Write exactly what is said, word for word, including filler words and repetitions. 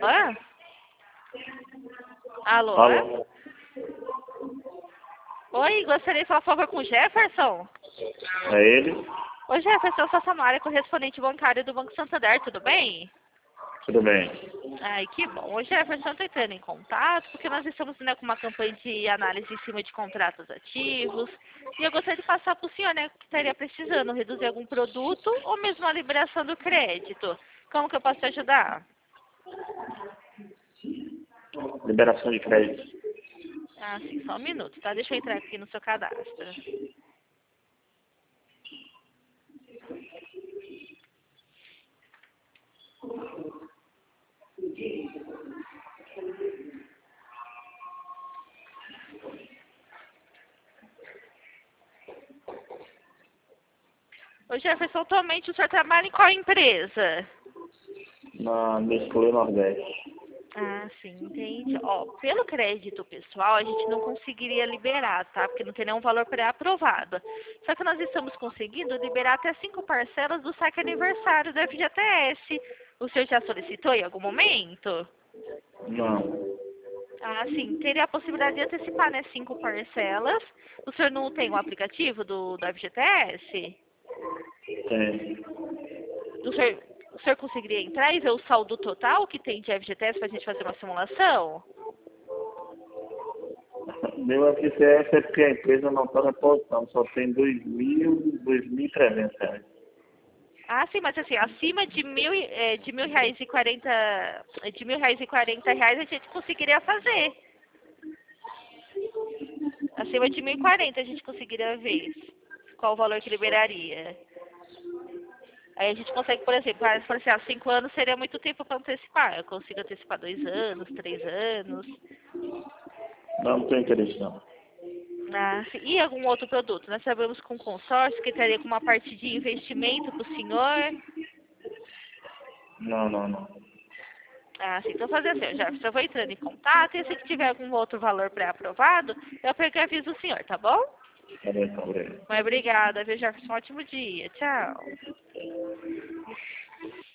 Hã? Alô? Alô? Oi, gostaria de falar, por favor, com o Jefferson? É ele? Oi, Jefferson, eu sou a Samária, correspondente bancário do Banco Santander, tudo bem? Tudo bem. Ai, que bom. Ô, Jefferson, eu estou entrando em contato porque nós estamos, né, com uma campanha de análise em cima de contratos ativos e eu gostaria de passar para o senhor, né, que estaria precisando reduzir algum produto ou mesmo a liberação do crédito. Como que eu posso te ajudar? Liberação de crédito. Ah, sim, só um minuto, tá? Deixa eu entrar aqui no seu cadastro. Ô, Jefferson, atualmente o senhor trabalha em qual empresa? Na Nestlé Nordeste. Ah, sim, entendi. Ó, pelo crédito pessoal, a gente não conseguiria liberar, tá? Porque não tem nenhum valor pré-aprovado. Só que nós estamos conseguindo liberar até cinco parcelas do saque aniversário do F G T S. O senhor já solicitou em algum momento? Não. Ah, sim. Teria a possibilidade de antecipar, né? Cinco parcelas. O senhor não tem o aplicativo do, do F G T S? Tem. O senhor, o senhor conseguiria entrar e ver o saldo total que tem de F G T S para a gente fazer uma simulação? Meu F G T S é porque a empresa não está reportando, só tem dois mil, dois mil e trezentos reais. Ah, sim, mas assim, acima de mil, e- eh, de mil reais e quarenta, de mil reais e quarenta reais a gente conseguiria fazer. Acima de mil e quarenta a gente conseguiria ver qual o valor que liberaria. Aí a gente consegue, por exemplo, ah, se for assim, ah, cinco anos seria muito tempo para antecipar. Eu consigo antecipar dois anos, três anos. Não, não tem interesse não. Ah, sim. E algum outro produto? Nós trabalhamos com consórcio que teria com uma parte de investimento para o senhor. Não, não, não. Ah, sim. Então fazer assim, já, eu vou entrando em contato e se tiver algum outro valor pré-aprovado, eu pego e aviso o senhor, tá bom? Tá bem, tá bem. Mas obrigada, viu, Jefferson? Um ótimo dia. Tchau.